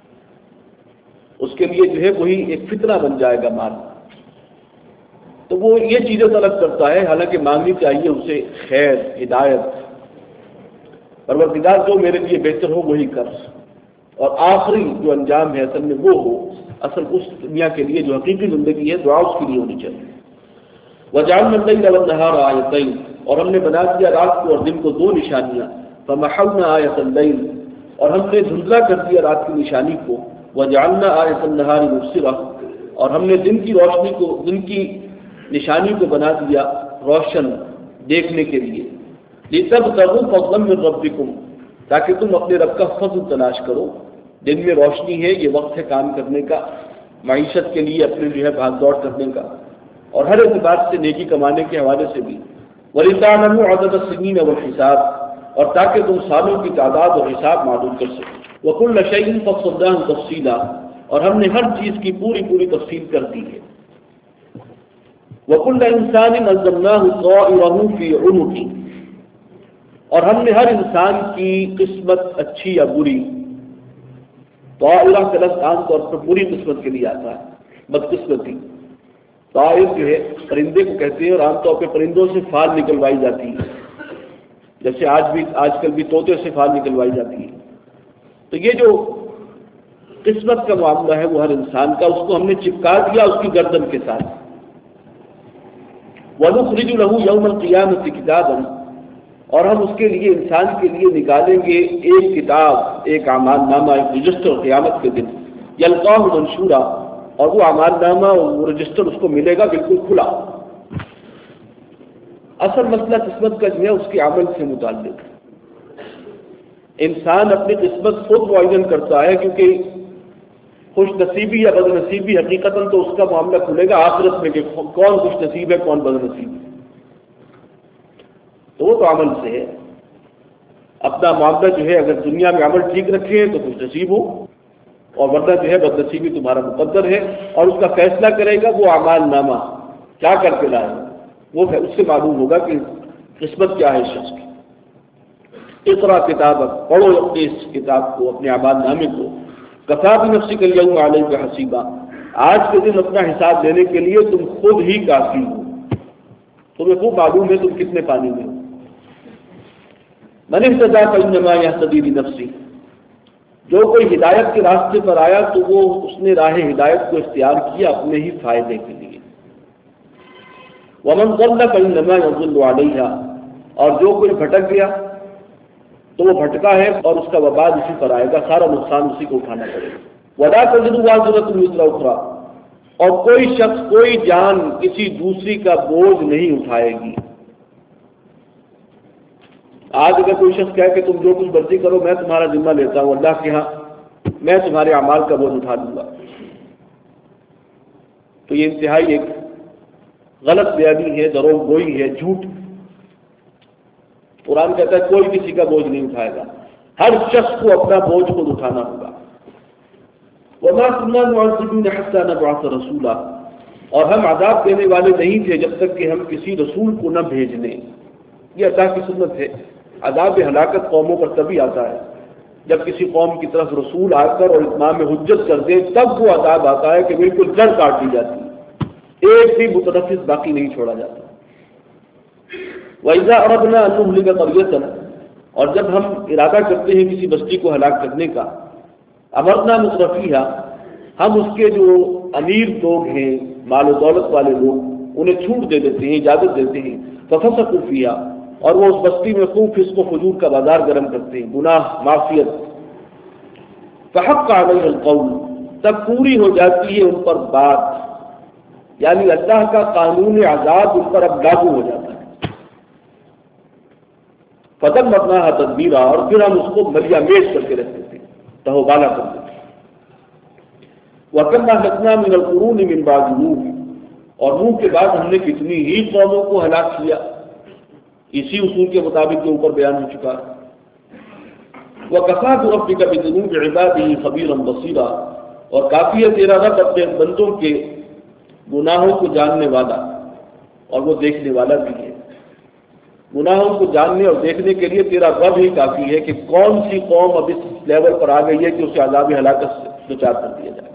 اس کے لیے جو ہے وہی ایک فتنہ بن جائے گا مال، تو وہ یہ چیزیں طلب کرتا ہے، حالانکہ مانگنی چاہیے اسے خیر، ہدایت، پروردگار جو میرے لیے بہتر ہو وہی کر، اور آخری جو انجام ہے اصل میں وہ ہو، اصل اس دنیا کے لیے جو حقیقی زندگی ہے دعا اس کے لیے ہونی چاہیے۔ وَجَعَلْنَا اللَّيْلَ وَالنَّهَارَ آیَتَيْنِ، اور ہم نے بنا دیا رات کو اور دن کو 2 نشانیاں، فَمَحَوْنَا آیَةَ اللَّيْلِ، اور ہم نے دھندلا کر دیا رات کی نشانی کو، وَجَعَلْنَا آیَةَ النَّهَارِ مُبْصِرَةً، اور ہم نے دن کی روشنی کو، دن کی نشانی کو بنا دیا روشن دیکھنے کے لیے، لِتَبْتَغُوا فَضْلًا مِّن رَّبِّكُمْ، تاکہ تم اپنے رب کا فضل تلاش کرو۔ دن میں روشنی ہے، یہ وقت ہے کام کرنے کا، معیشت کے لیے اپنے جو ہے بھاگ دوڑ کرنے کا، اور ہر اعتبار سے نیکی کمانے کے حوالے سے بھی۔ وَلِتَعْلَمُوا عَدَدَ السِّنِينَ وَالْحِسَابَ، اور تاکہ تم سالوں کی تعداد اور حساب معلوم کر سکو۔ وَكُلَّ شَيْءٍ فَصَّلْنَاهُ تَفْصِيلًا، اور ہم نے ہر چیز کی پوری پوری تفصیل کر دی ہے۔ وَكُلَّ إِنسَانٍ أَلْزَمْنَاهُ طَائِرَهُ فِي عُنُقِهِ، اور ہم نے ہر انسان کی قسمت اچھی یا بری، طائرہ کا لفظ عام طور پر بری قسمت کے لیے آتا ہے، بدقسمتی۔ طائر جو ہے پرندے کو کہتے ہیں، اور عام طور پہ پرندوں سے فال نکلوائی جاتی ہے، جیسے آج کل بھی طوطے سے فال نکلوائی جاتی ہے۔ تو یہ جو قسمت کا معاملہ ہے وہ ہر انسان کا، اس کو ہم نے چپکا دیا اس کی گردن کے ساتھ۔ وَنُخْرِجُ لَهُ يَوْمَ الْقِيَامَةِ كِتَابًا، اور ہم اس کے لیے، انسان کے لیے نکالیں گے ایک کتاب، ایک اعمال نامہ، ایک رجسٹر قیامت کے دن، يَلْقَاهُ مَنشُورًا، اور وہ اعمال نامہ، وہ رجسٹر اس کو ملے گا بالکل کھلا۔ اصل مسئلہ قسمت کا جو ہے اس کے عمل سے متعلق ہے۔ انسان اپنی قسمت خود معین کرتا ہے، کیونکہ خوش نصیبی یا بد نصیبی حقیقتاً تو اس کا معاملہ کھلے گا آخرت میں کہ کون خوش نصیب ہے کون بد نصیب ہے، تو وہ تو عمل سے ہے۔ اپنا معاملہ جو ہے اگر دنیا میں عمل ٹھیک رکھے تو خوش نصیب ہو، اور ورنہ جو ہے بد نصیبی تمہارا مقدر ہے، اور اس کا فیصلہ کرے گا وہ اعمال نامہ کیا کر کے لائے، وہ اس سے معلوم ہوگا کہ قسمت کیا ہے اس شخص کی۔ اقرا کتابک، پڑھو اپنی اس کتاب کو، اپنے اعمال نامے کو، کفا بنفسک الیوم علیک حسیبا، آج کے دن اپنا حساب لینے کے لیے تم خود ہی کافی ہو، تمہیں خوب معلوم ہے تم کتنے پانی میں ہو۔ من اهتدى فانما يهتدي لنفسه، جو کوئی ہدایت کے راستے پر آیا تو وہ اس نے راہ ہدایت کو اختیار کیا اپنے ہی فائدے کے لیے۔ ومن ضل فانما يضل عليها، اور جو کوئی بھٹک گیا تو وہ بھٹکا ہے اور اس کا وبال اسی پر آئے گا، سارا نقصان اسی کو اٹھانا پڑے گا۔ ولا تزر وازرة وزر اخرى، اور کوئی شخص، کوئی جان کسی دوسری کا بوجھ نہیں اٹھائے گی۔ آج اگر کوئی شخص کہے کہ تم جو کچھ مرضی کرو میں تمہارا ذمہ لیتا ہوں، اللہ کے ہاں میں تمہارے اعمال کا بوجھ اٹھا دوں گا، تو یہ انتہائی ایک غلط بیانی ہے، دروغ گوئی ہے، جھوٹ۔ قرآن کہتا ہے کوئی کسی کا بوجھ نہیں اٹھائے گا، ہر شخص کو اپنا بوجھ خود اٹھانا ہوگا۔ وَمَا كُنَّا مُعَذِّبِينَ حَتَّى نَبْعَثَ رَسُولًا، اور ہم عذاب دینے والے نہیں تھے جب تک کہ ہم کسی رسول کو نہ بھیج لیں۔ یہ اللہ کی سنت ہے، عذاب ہلاکت قوموں پر تبھی آتا ہے جب کسی قوم کی طرف رسول آ کر اور اتمام حجت کر دے، تب وہ عذاب آتا ہے کہ بالکل جڑ کاٹ دی جاتی ہے، ایک بھی متنفس باقی نہیں چھوڑا جاتا۔ وَإِذَا أَرَدْنَا أَن نُهْلِكَ قَرْيَةً، اور جب ہم ارادہ کرتے ہیں کسی بستی کو ہلاک کرنے کا، أَمَرْنَا مُتْرَفِيهَا، ہم اس کے جو امیر لوگ ہیں، مال و دولت والے لوگ، انہیں چھوٹ دے دیتے ہیں، اجازت دیتے ہیں، فَفَسَقُوا فِيهَا، اور وہ اس بستی میں خوب فسق و فجور کا بازار گرم کرتے ہیں، گناہ، معصیت۔ فَحَقَّ عَلَيْهَا الْقَوْلُ، تب پوری ہو جاتی ہے ان پر بات، یعنی اللہ کا قانون عذاب ان پر اب لاگو ہو جاتا ہے۔ فَدَمَّرْنَاهَا تَدْبِيرًا، اور پھر ہم اس کو ملیا میز کر کے رکھ دیتے ہیں، تہو بالا کر دیتے ہیں۔ وَكَمْ أَهْلَكْنَا مِنَ الْقُرُونِ مِنْ بَعْدِ نُوحٍ، اور نوح کے بعد ہم نے کتنی ہی قوموں کو ہلاک کیا، اسی اصول کے مطابق جو اوپر بیان ہو چکا ہے۔ وَكَفَىٰ بِرَبِّكَ بِذُنُوبِ عِبَادِهِ خَبِيرًا بَصِيرًا، اور کافی ہے تیرا رب اپنے بندوں کے گناہوں کو جاننے والا اور وہ دیکھنے والا بھی ہے۔ گناہوں کو جاننے اور دیکھنے کے لیے تیرا رب ہی کافی ہے کہ کون سی قوم اب اس لیول پر آ گئی ہے کہ اسے عذاب ہلاکت سے دوچار کر دیا جائے۔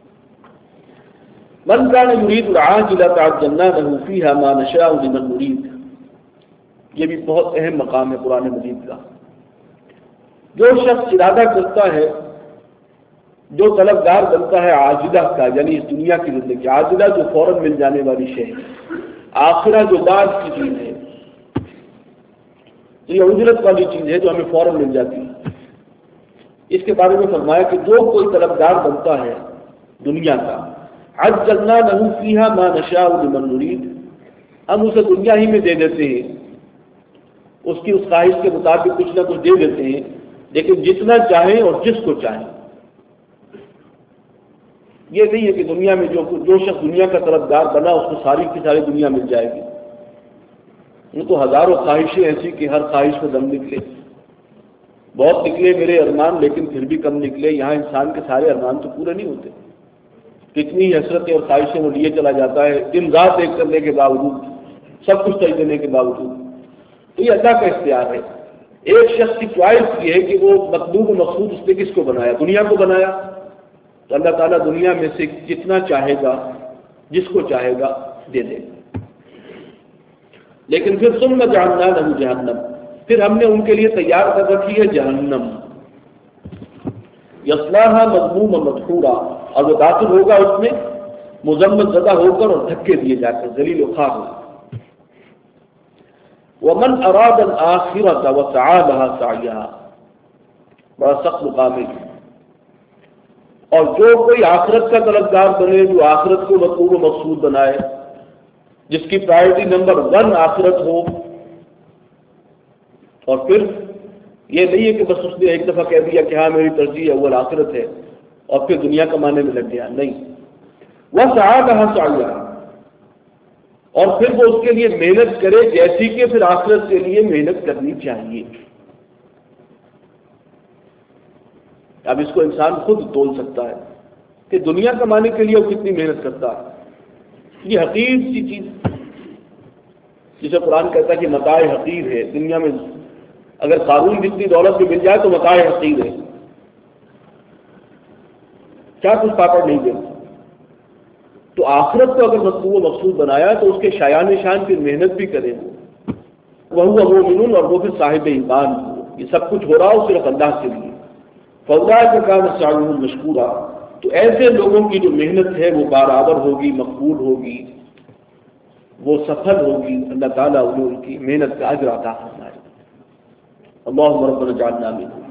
مَنْ كَانَ يُرِيدُ الْعَاجِلَةَ عَجَّلْنَا لَهُ فِيهَا مَا نَشَاءُ لِمَنْ نُرِيدُ، یہ بھی بہت اہم مقام ہے قرآن مجید کا۔ جو شخص ارادہ کرتا ہے، جو طلبگار بنتا ہے عاجلہ کا، یعنی اس دنیا کی زندگی، عاجلہ جو فوراً مل جانے والی شے ہے، آخرہ جو بعد کی چیز ہے، تو یہ اجرت والی چیز ہے جو ہمیں فوراً مل جاتی ہے۔ اس کے بارے میں فرمایا کہ جو کوئی طلبگار بنتا ہے دنیا کا، عجلنا لہ فیہا ما نشاء لمن نرید، ہم اسے دنیا ہی میں دے دیتے ہیں، اس کی اس خواہش کے مطابق کچھ نہ کچھ دے دیتے ہیں، لیکن جتنا چاہیں اور جس کو چاہیں۔ یہ نہیں ہے کہ دنیا میں جو شخص دنیا کا طلبگار بنا اس کو ساری کی ساری دنیا مل جائے گی۔ وہ تو ہزاروں خواہشیں ایسی کہ ہر خواہش میں دم نکلے، بہت نکلے میرے ارمان لیکن پھر بھی کم نکلے۔ یہاں انسان کے سارے ارمان تو پورے نہیں ہوتے۔ کتنی حسرتیں اور خواہشیں وہ لیے چلا جاتا ہے دن رات ایک کرنے کے باوجود، سب کچھ صحیح دینے کے باوجود. تو یہ اللہ کا اختیار ہے. ایک شخص کی چوائس یہ ہے کہ وہ مطلوب و مقصود اس نے کس کو بنایا، دنیا کو بنایا، تو اللہ تعالیٰ دنیا میں سے جتنا چاہے گا جس کو چاہے گا دے دے. لیکن پھر ثم جعلنا لہ جہنم، پھر ہم نے ان کے لیے تیار کر رکھی ہے جہنم، یصلاھا مذموما مدحورا، اور وہ داخل ہوگا اس میں مذمت زدہ ہو کر اور دھکے دیے جا کر، ذلیل و خوار ہو. ومن اراد الآخرۃ وسعى لها سعیها، بڑا سخت مقام ہے. اور جو کوئی آخرت کا طلبگار بنے، جو آخرت کو مطلوب و مقصود بنائے، جس کی پرائرٹی نمبر 1 آخرت ہو، اور پھر یہ نہیں ہے کہ بس اس نے ایک دفعہ کہہ دیا کہ ہاں میری ترجیح اول آخرت ہے اور پھر دنیا کمانے میں لگ گیا، نہیں. وسعى لها سعیها، اور پھر وہ اس کے لیے محنت کرے جیسی کہ پھر آخرت کے لیے محنت کرنی چاہیے. اب اس کو انسان خود تول سکتا ہے کہ دنیا کمانے کے لیے وہ کتنی محنت کرتا ہے. یہ حقیر سی چیز جسے قرآن کہتا ہے کہ متاع حقیر ہے. دنیا میں اگر قارون جتنی دولت بھی مل جائے تو متاع حقیر ہے، کیا کچھ پاپڑ نہیں دے. تو آخرت کو اگر مطلوب و مقصود بنایا تو اس کے شایان شان کی محنت بھی کرے وہ مومن، اور وہ پھر صاحب ایمان ہو. یہ سب کچھ ہو رہا ہو صرف اللہ کے لیے. فاولئک کان سعیهم مشکورا، تو ایسے لوگوں کی جو محنت ہے وہ برابر ہوگی، مقبول ہوگی، وہ سفل ہوگی. اللہ تعالیٰ انہیں ان کی محنت کا اجر عطا فرمائے. اللہم ربنا اجعلنا منهم.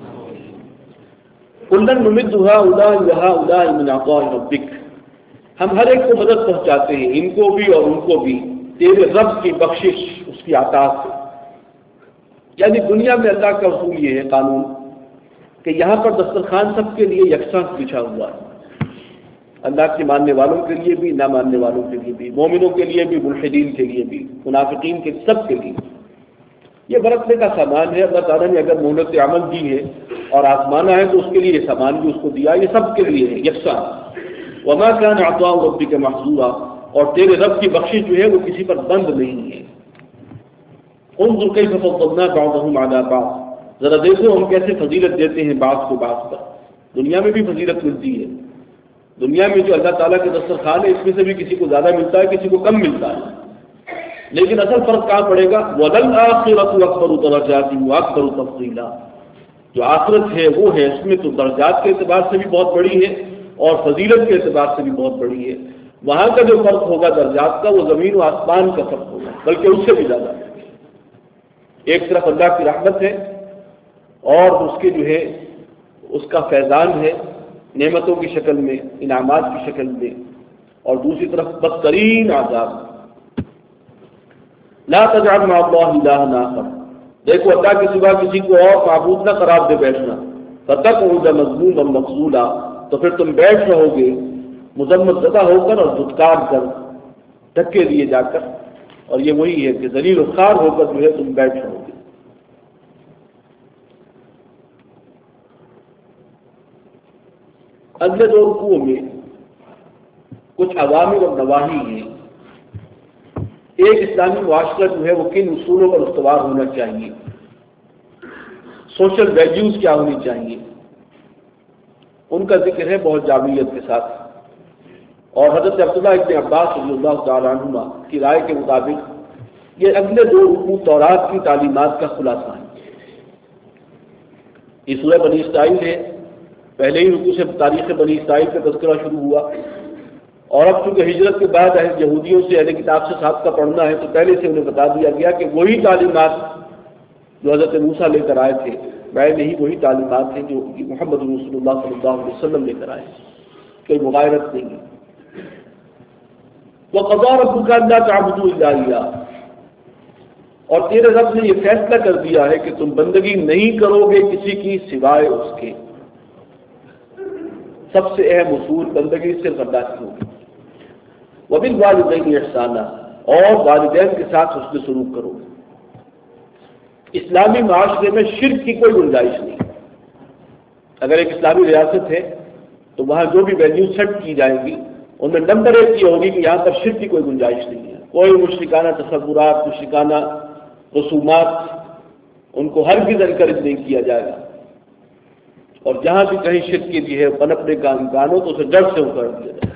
کلا نمد ہؤلاء وہؤلاء من عطاء ربک، ہم ہر ایک کو مدد پہنچاتے ہیں، ان کو بھی اور ان کو بھی، تیرے رب کی بخشش، اس کی عطا سے. یعنی دنیا میں اللہ کا اصول یہ ہے، قانون، کہ یہاں پر دسترخوان سب کے لیے یکساں بچھا ہوا ہے. اللہ کے ماننے والوں کے لیے بھی، نہ ماننے والوں کے لیے بھی، مومنوں کے لیے بھی، ملحدین کے لیے بھی، منافقین کے، سب کے لیے. یہ برتنے کا سامان ہے. اللہ تعالیٰ نے اگر مہلت عمل دی ہے اور آزمانا ہے تو اس کے لیے یہ سامان بھی اس کو دیا. یہ سب کے لیے ہے یکساں. وما كان عطاء ربك محظورا، اور تیرے رب کی بخشش جو ہے وہ کسی پر بند نہیں ہے. انظر كيف فضلنا بعضهم على بعض، ذرا دیکھو ہم کیسے فضیلت دیتے ہیں بعض کو بعض پر. دنیا میں بھی فضیلت ملتی ہے. دنیا میں جو اللہ تعالیٰ کے دسترخوان ہے اس میں سے بھی کسی کو زیادہ ملتا ہے، کسی کو کم ملتا ہے. لیکن اصل فرق کہاں پڑے گا؟ وَلَلْآخِرَةُ أَكْبَرُ دَرَجَاتٍ وَأَكْبَرُ تَفْضِيلًا، جو آخرت ہے وہ ہے، اس میں تو درجات کے اعتبار سے بھی بہت بڑی ہے اور فضیلت کے اعتبار سے بھی بہت بڑی ہے. وہاں کا جو فرق ہوگا درجات کا، وہ زمین و آسمان کا فرق ہوگا، بلکہ اس سے بھی زیادہ. ایک طرف اللہ کی رحمت ہے اور اس کے جو ہے اس کا فیضان ہے نعمتوں کی شکل میں، انعامات کی شکل میں، اور دوسری طرف بدترین عذاب. لا تجعل مع اللہ الہا آخر، دیکھو اللہ کے سوا کسی کو اور معبود نہ قرار دے بیٹھنا. فتقعد مذموما مخذولا، تو پھر تم بیٹھ رہو گے مذمت زدہ ہو کر اور دھتکار کر، دھکے دیے جا کر. اور یہ وہی ہے کہ ذلیل و خوار ہو کر جو ہے تم بیٹھ رہو گے. اگلے 2 رکوعوں میں کچھ عوامر اور نواہی ہیں. ایک اسلامی معاشرہ جو ہے وہ کن اصولوں پر استوار ہونا چاہیے، سوشل ویلیوز کیا ہونی چاہیے، ان کا ذکر ہے بہت جامعیت کے ساتھ. اور حضرت عبداللہ ابن عباس رضی اللہ تعالیٰ عنہما کی رائے کے مطابق یہ اگلے 2 رکوع تورات کی تعلیمات کا خلاصہ ہے. یہ سورہ بنی اسرائیل ہے. پہلے ہی رکوع سے تاریخ بنی اسرائیل کا تذکرہ شروع ہوا، اور اب چونکہ ہجرت کے بعد یہودیوں سے اہل کتاب سے ساتھ کا پڑھنا ہے تو پہلے سے انہیں بتا دیا گیا کہ وہی تعلیمات جو حضرت موسیٰ لے کر آئے تھے، میں نہیں وہی تعلیمات ہیں جو محمد رسول اللہ صلی اللہ علیہ وسلم لے کر آئے، کوئی مغایرت نہیں ہے. وَقَضَىٰ رَبُّكَ أَلَّا تَعْبُدُوا إِلَّا إِيَّاهُ، اور تیرے رب نے یہ فیصلہ کر دیا ہے کہ تم بندگی نہیں کرو گے کسی کی سوائے اس کے. سب سے اہم اصول بندگی صرف اللہ کی ہوگی. وَبِالْوَالِدَيْنِ إِحْسَانًا، اور والدین کے ساتھ حسن سلوک کرو. اسلامی معاشرے میں شرک کی کوئی گنجائش نہیں. اگر ایک اسلامی ریاست ہے تو وہاں جو بھی ویلیو سیٹ کی جائیں گی ان میں نمبر 1 یہ ہوگی کہ یہاں پر شرک کی کوئی گنجائش نہیں ہے، کوئی مشرکانہ تصورات، مشرکانہ رسومات ان کو ہرگز انکریج نہیں کیا جائے گا، اور جہاں بھی کہیں شرک کی بھی ہے پنپنے کا امکان ہو تو اسے جڑ سے اکھاڑ دیا جائے۔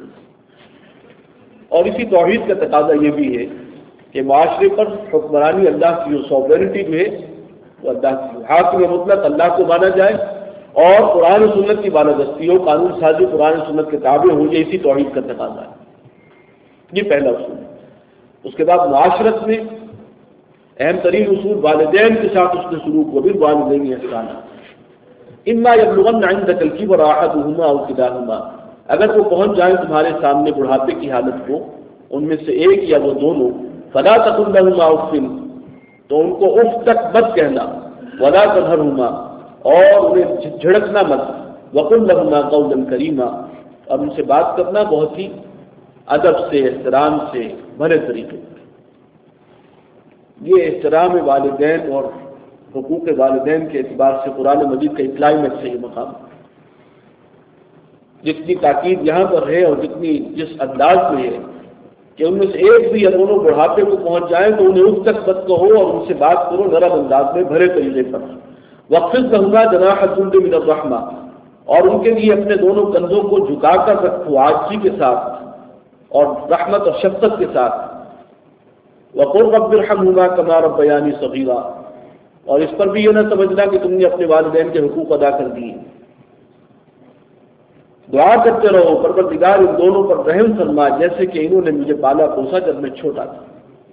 اور اسی توحید کا تقاضا یہ بھی ہے کہ معاشرے پر حکمرانی اللہ کی جو سوورنٹی جو ہے وہ اللہ کی، حاکم مطلق اللہ کو مانا جائے اور قرآن و سنت کی بالادستی ہو، قانون سازی قرآن و سنت کے تابع ہو، یہ اسی توحید کا تقاضا ہے۔ یہ پہلا اصول ہے۔ اس کے بعد معاشرت میں اہم ترین اصول والدین کے ساتھ اس کے سلوک کو بھی والدین احسان، اما یبلغن عندک الکبر احدہما او کلاہما، اگر وہ پہنچ جائیں تمہارے سامنے بڑھاپے کی حالت کو ان میں سے ایک یا وہ دونوں، فلا تقل لہما اف، تو ان کو اف تک مت کہنا، ولا تنہرہما، اور انہیں جھڑکنا مت، وقل لہما قولا کریما، اور ان سے بات کرنا بہت ہی ادب سے، احترام سے، بھلے طریقے سے۔ یہ احترام والدین اور حقوق والدین کے اعتبار سے قرآن مجید کا کلائمیکس ہے یہ مقام۔ جتنی تاکید یہاں پر ہے اور جس انداز میں ہے کہ ان میں سے ایک بھی یا دونوں بڑھاپے کو پہنچ جائیں تو انہیں اس تک مت کہو اور ان سے بات کرو نرم انداز میں، بھرے طریقے پر۔ وَخْفِضْ لَهُمَا جَنَاحَ الذُّلِّ مِنَ الرَّحْمَةِ، اور ان کے لیے اپنے دونوں کندھوں کو جھکا کر رکھو عاجزی کے ساتھ اور رحمت اور شفقت کے ساتھ۔ وَقُلْ رَبِّ ارْحَمْهُمَا كَمَا رَبَّيَانِي صَغِيرًا، اور اس پر بھی یہ نہ سمجھنا کہ تم نے اپنے والدین کے حقوق ادا کر دیے۔ دعا کرتے رہو پروردگار ان دونوں پر رحم فرما جیسے کہ انہوں نے مجھے پالا پوسا جب میں چھوٹا تھا۔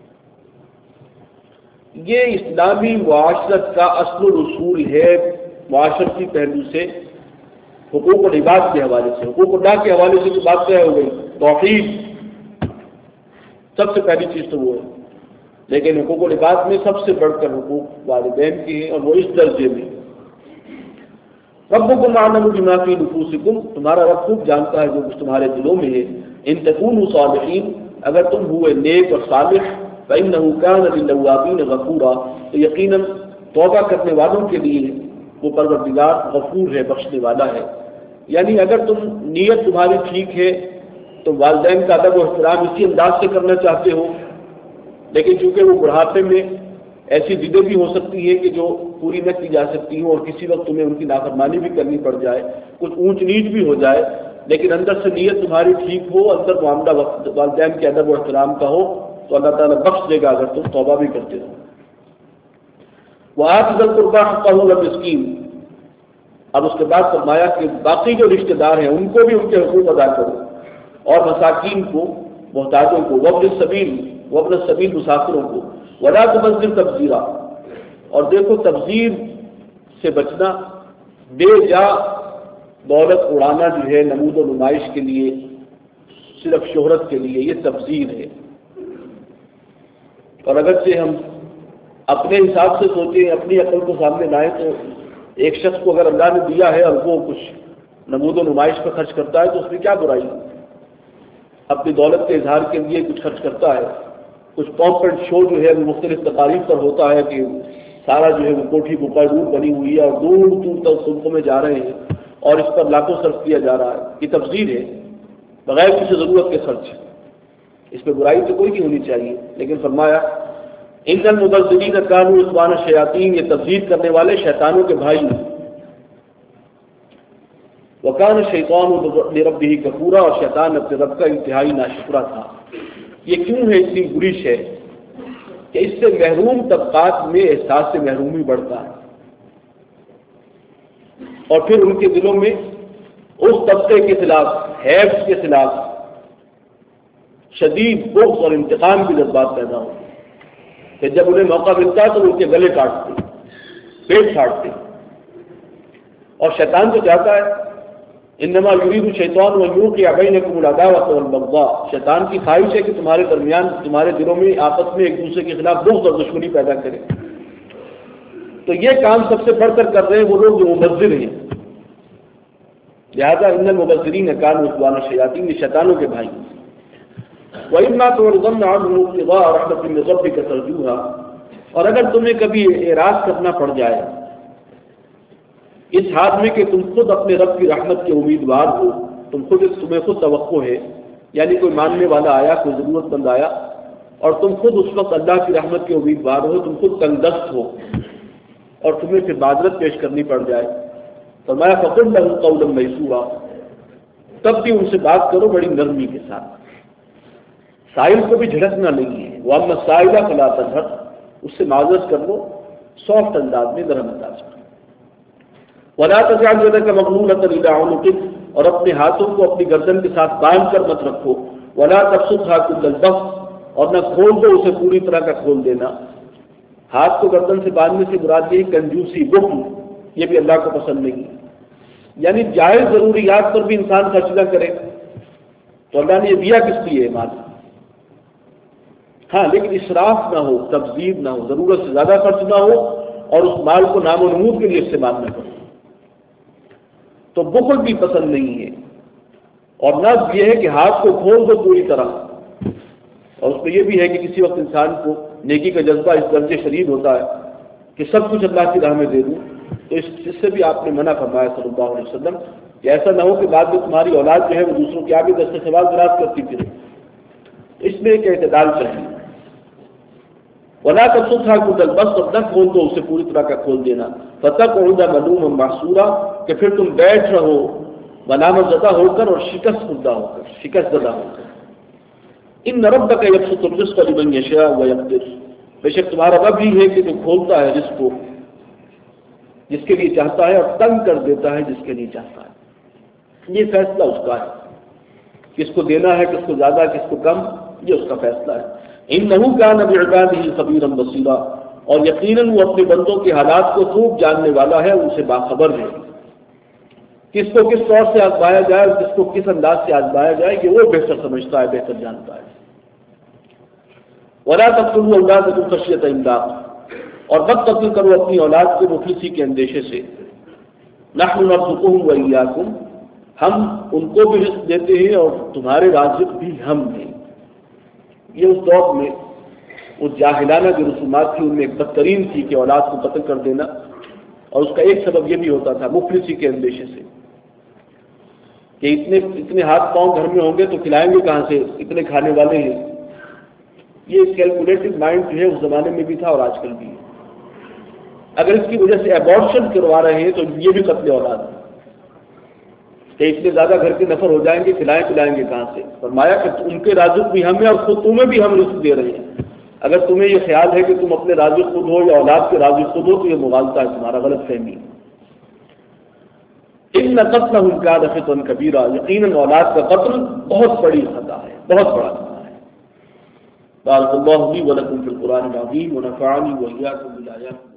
یہ اسلامی معاشرت کا اصل اصول ہے، معاشرتی پہلو سے، حقوق العباد کے حوالے سے، حقوق اللہ کے حوالے سے جو بات طے ہو گئی، توحید سب سے پہلی چیز تو وہ ہے، لیکن حقوق العباد میں سب سے بڑھ کر حقوق والدین کے ہیں، اور وہ اس درجے میں۔ ربکم اعلم بما فی نفوسکم، تمہارا رب خوب جانتا ہے جو کچھ تمہارے دلوں میں ہے۔ ان تکونوا صالحین، اگر تم ہوئے نیک اور صالح، فإنہ کان للأوابین غفورا، تو یقیناً توبہ کرنے والوں کے لیے وہ پروردگار غفور ہے، بخشنے والا ہے۔ یعنی اگر نیت تمہاری ٹھیک ہے تو والدین کا ادب و احترام اسی انداز سے کرنا چاہتے ہو، لیکن چونکہ وہ بڑھاپے میں ایسی ضدیں بھی ہو سکتی ہیں کہ جو پوری نہ کی جا سکتی ہوں، اور کسی وقت تمہیں ان کی نافرمانی بھی کرنی پڑ جائے، کچھ اونچ نیچ بھی ہو جائے، لیکن اندر سے نیت تمہاری ٹھیک ہو، اندر معاملہ والدین کے ادب و احترام کا ہو، تو اللہ تعالیٰ بخش دے گا اگر تم توبہ بھی کرتے ہو۔ وَآتِ ذَا الْقُرْبَىٰ حَقَّهُ وَالْمِسْكِينَ، اب اس کے بعد فرمایا کہ باقی جو رشتہ دار ہیں ان کو بھی ان کے حقوق ادا کرو، اور مساکین کو، محتاجوں کو، وابن السبیل مسافروں کو، وَلَا تُبَذِّرْ تَبْذِيرًا، اور دیکھو تبذیر سے بچنا، بے جا دولت اڑانا جو ہے نمود و نمائش کے لیے، صرف شہرت کے لیے، یہ تبذیر ہے۔ اور اگرچہ ہم اپنے حساب سے سوچیں، اپنی عقل کو سامنے لائیں، تو ایک شخص کو اگر اللہ نے دیا ہے اور وہ کچھ نمود و نمائش پر خرچ کرتا ہے تو اس میں کیا برائی؟ اپنی دولت کے اظہار کے لیے کچھ خرچ کرتا ہے، کچھ پمپ اینڈ شو جو ہے وہ مختلف تقاریب پر ہوتا ہے کہ سارا جو ہے وہ کوٹھی بکا دور بنی ہوئی ہے اور دور دور تک صوبوں میں جا رہے ہیں اور اس پر لاکھوں صرف کیا جا رہا ہے، یہ تبذیر ہے، بغیر کسی ضرورت کے خرچ، اس میں برائی تو کوئی نہیں ہونی چاہیے، لیکن فرمایا ان المبذرین کانوا اخوان الشیاطین، یہ تبذیر کرنے والے شیطانوں کے بھائی ہیں۔ وکان الشیطان لربہ کفورا، اور شیطان اپنے رب کا انتہائی ناشکرا تھا۔ یہ کیوں ہے اتنی بری شے کہ اس سے محروم طبقات میں احساس سے محرومی بڑھتا ہے، اور پھر ان کے دلوں میں اس طبقے کے خلاف، حیف کے خلاف شدید بغض اور انتقام کی جذبات پیدا ہوتے ہیں کہ جب انہیں موقع ملتا ہے تو ان کے گلے کاٹتے، پیٹ پھاڑتے۔ اور شیطان تو چاہتا ہے انما یرید الشیطان ان یوقع بینکم العداوۃ والبغضاء، شیطان کی خواہش ہے کہ تمہارے درمیان، تمہارے دلوں میں آپس میں ایک دوسرے کے خلاف بغض اور دشمنی پیدا کرے۔ تو یہ کام سب سے بڑھ کر رہے ہیں وہ لوگ جو مبذر ہیں، لہذا ان المبذرین کانوا اخوان الشیاطین، یہ شیطانوں کے بھائی۔ وَإِمَّا تُعْرِضَنَّ عَنْهُمُ ابْتِغَاءَ رَحْمَةٍ مِّن رَّبِّكَ تَرْجُوهَا، اور اگر تمہیں کبھی اعراض کرنا پڑ جائے اس حال میں کہ تم خود اپنے رب کی رحمت کے امیدوار ہو، تمہیں خود توقع ہے، یعنی کوئی ماننے والا آیا، کوئی ضرورت مند آیا اور تم خود اس وقت اللہ کی رحمت کے امیدوار ہو، تم خود تنگ دست ہو اور تمہیں پھر معذرت پیش کرنی پڑ جائے، فرمایا فقل لہ قولا میسورا، تب بھی ان سے بات کرو بڑی نرمی کے ساتھ، سائل کو بھی جھڑکنا نہیں ہے، واما السائل فلا تنہر، اس سے معذرت کر لو سافٹ انداز میں، نرم انداز میں، ولا تجعل يدك مغلولة إلى عنقك، اور اپنے ہاتھوں کو اپنی گردن کے ساتھ باندھ کر مت رکھو، ولا تبسطها كل البسط، اور نہ کھول دو اسے پوری طرح کا کھول دینا، ہاتھ کو گردن سے باندھنے سے مراد یہ کنجوسی، بخل، یہ بھی اللہ کو پسند نہیں، یعنی جائز ضروریات پر بھی انسان خرچ نہ کرے، تو اللہ نے یہ دیا کس لیے مال، ہاں لیکن اسراف نہ ہو، تبذیر نہ ہو، ضرورت سے زیادہ خرچ نہ ہو اور اس مال کو نام و نمود کے لیے استعمال نہ کرو، تو بخل بھی پسند نہیں ہے، اور نہ یہ ہے کہ ہاتھ کو کھول دو پوری طرح، اور اس میں یہ بھی ہے کہ کسی وقت انسان کو نیکی کا جذبہ اس درجے شدید ہوتا ہے کہ سب کچھ اللہ کی راہ میں دے دوں، تو اس سے بھی آپ نے منع فرمایا صلی اللہ علیہ وسلم کہ ایسا نہ ہو کہ بعد میں تمہاری اولاد جو ہے وہ دوسروں کے آگے دست سوال دراز کرتی پھرے، اس میں ایک اعتدال چاہیے، ولا تبسطها كل البسط، نہ کھول دو اسے پوری طرح کا کھول دینا، فتقعد ملوما محسورا، کہ پھر تم بیٹھ رہو ملامت زدہ ہو کر اور شکست زدہ ہو کر، ان ربک یبسط الرزق لمن یشاء ویقدر، بے شک تمہارا رب ہی ہے کہ جو کھولتا ہے رزق کو جس کے لیے چاہتا ہے اور تنگ کر دیتا ہے جس کے لیے چاہتا ہے، یہ فیصلہ اس کا ہے، کس کو دینا ہے، کس کو زیادہ، کس کو کم، یہ اس کا فیصلہ ہے، انہ کان بعبادہ خبیرا بصیرا، اور یقیناً وہ اپنے بندوں کے حالات کو خوب جاننے والا ہے، ان سے باخبر ہے، کس کو کس طور سے آزمایا جائے اور کس کو کس انداز سے آزمایا جائے کہ وہ بہتر سمجھتا ہے، بہتر جانتا ہے، ولا تقتلوا اولادکم خشیۃ املاق، اور مت قتل کرو اپنی اولاد کو مفلسی کے اندیشے سے، نحن نرزقهم وإياكم، ہم ان کو بھی رزق دیتے ہیں اور تمہارے رازق بھی ہم ہیں، یہ اس دور میں وہ جاہلانہ جو رسومات تھی ان میں ایک بدترین تھی کہ اولاد کو قتل کر دینا، اور اس کا ایک سبب یہ بھی ہوتا تھا مفلسی کے اندیشے سے کہ اتنے ہاتھ پاؤں گھر میں ہوں گے تو کھلائیں گے کہاں سے، اتنے کھانے والے ہیں، یہ کیلکولیٹڈ مائنڈ جو ہے اس زمانے میں بھی تھا اور آج کل بھی ہے، اگر اس کی وجہ سے ابارشن کروا رہے ہیں تو یہ بھی قتل اولاد ہے کہ اتنے زیادہ گھر کے نفر ہو جائیں گے، کھلائیں گے کہاں سے، فرمایا کہ ان کے رازق بھی ہم ہیں اور خود تمہیں بھی ہم رزق دے رہے ہیں، اگر تمہیں یہ خیال ہے کہ تم اپنے رازق خود ہو یا اولاد کے رازق خود ہو تو یہ مغالطہ ہے، تمہارا غلط فہمی، ان قتلهم كان خطأ كبيرا، یقیناً اولاد کا قتل بہت بڑی خطا ہے، بہت بڑا خطا ہے۔ بارک اللہ لي ولكم في القرآن العظيم ونفعني وإياكم بالآيات